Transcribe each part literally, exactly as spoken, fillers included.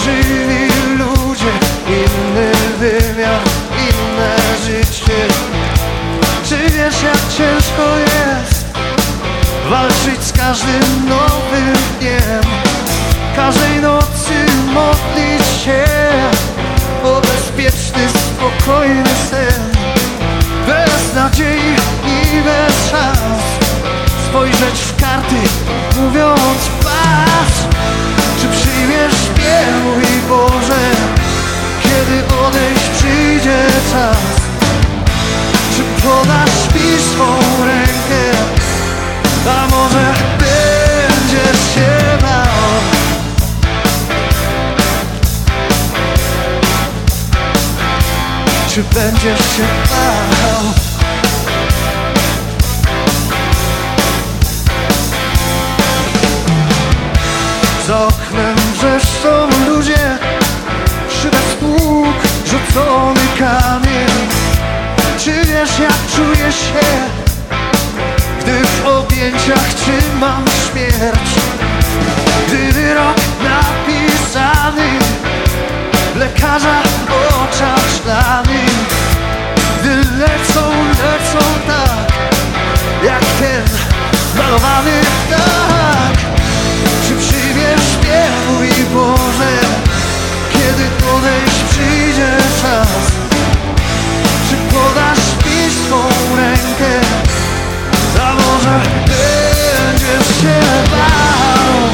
fałszywi ludzie, inny wymiar, inne życie. Czy wiesz, jak ciężko jest walczyć z każdym nowym dniem, każdej nocy modlić się o bezpieczny, spokojny sen, bez nadziei i bez szans spojrzeć w karty, mówiąc patrz. Czy przyjmiesz mnie, mój Boże, kiedy odejść przyjdzie czas? Czy podasz mi swą rękę, a może będziesz się bał? Czy będziesz się bał? Za oknem wrzeszczą ludzie, szybę spług, rzucony kamień. Czy wiesz, jak czuję się, gdy w objęciach trzymam śmierć? Gdy wyrok napisany w lekarza oczach szklany, gdy lecą, lecą tak, jak ten malowany ptak. Czy przyjmiesz mnie, mój Boże, kiedy odejść przyjdzie czas? Czy podasz mi swą rękę, a może będziesz się bał?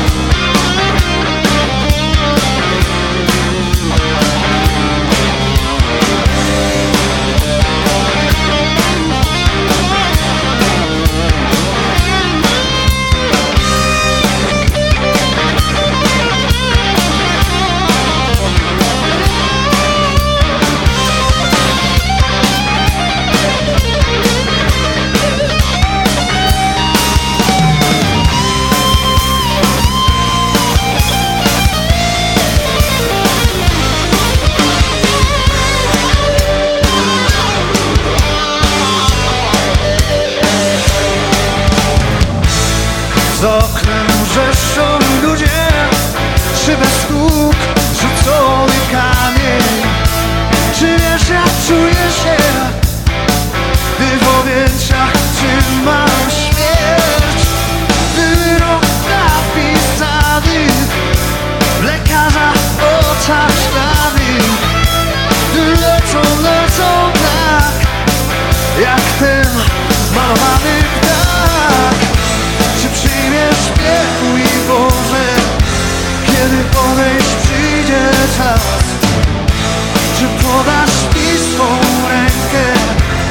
Za oknem wrzeszczą ludzie, szybę stóp, rzucony kamień. Czy wiesz, jak czuję się, gdy w objęciach trzymam śmierć? Gdy wyrok napisany w lekarza oczach szklanych, gdy lecą, lecą tak, jak ten malowany ptak. Czy przyjmiesz mnie, mój Boże, kiedy odejść przyjdzie czas? Czy podasz mi swą rękę,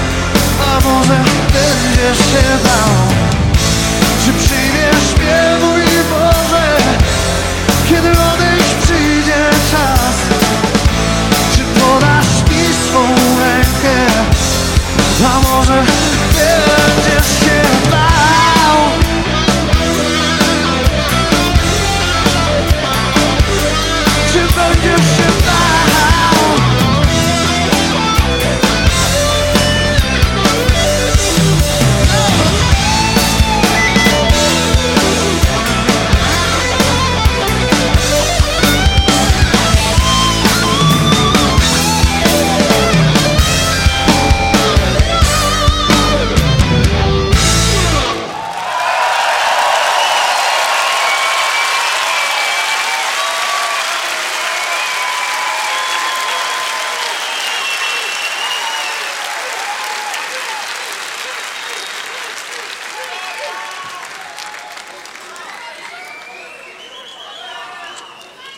a może będziesz się bał? Czy przyjmiesz mnie, mój